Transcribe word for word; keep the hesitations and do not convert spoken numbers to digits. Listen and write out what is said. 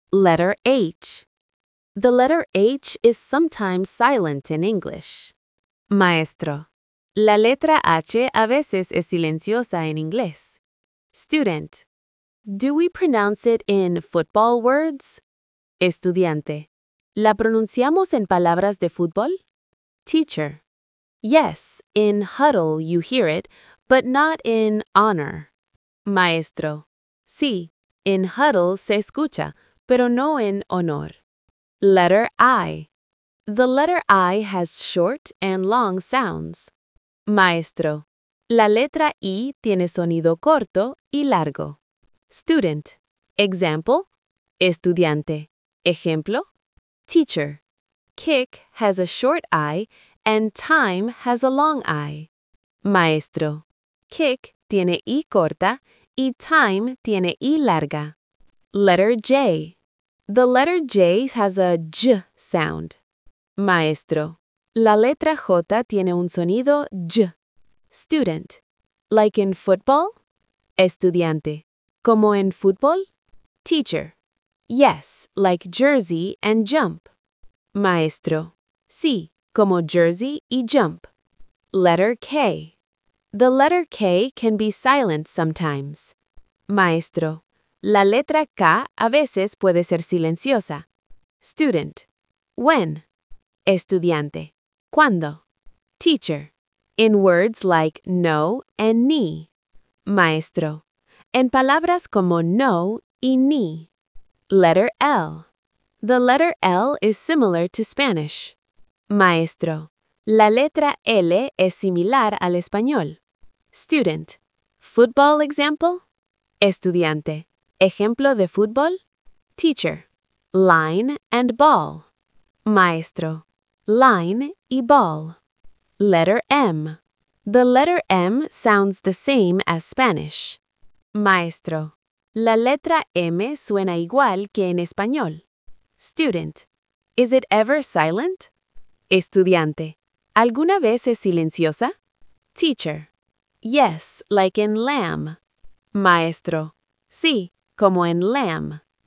Letter H. The letter H is sometimes silent in English. Maestro. La letra H a veces es silenciosa en inglés. Student. Do we pronounce it in football words? Estudiante. ¿La pronunciamos en palabras de fútbol? Teacher. Yes, in huddle you hear it, but not in honor. Maestro. Sí, in huddle se escucha, pero no en honor. Letter I. The letter I has short and long sounds. Maestro. La letra I tiene sonido corto y largo. Student. Example. Estudiante. Ejemplo. Teacher. Kick has a short I and time has a long I. Maestro. Kick tiene I corta y time tiene I larga. Letter J. The letter J has a J sound. Maestro. La letra J tiene un sonido J. Student. Like in football? Estudiante. Como en fútbol? Teacher. Yes, like jersey and jump. Maestro. Sí, como jersey y jump. Letter K. The letter K can be silent sometimes. Maestro. La letra K a veces puede ser silenciosa. Student. When? Estudiante. ¿Cuándo? Teacher. In words like no and ni. Maestro. En palabras como no y ni. Letter L. The letter L is similar to Spanish. Maestro. La letra L es similar al español. Student. Football example? Estudiante. Ejemplo de fútbol? Teacher. Line and ball. Maestro. Line y ball. Letter M. The letter M sounds the same as Spanish. Maestro. La letra M suena igual que en español. Student. Is it ever silent? Estudiante. ¿Alguna vez es silenciosa? Teacher. Yes, like in lamb. Maestro. Sí, como en lamb.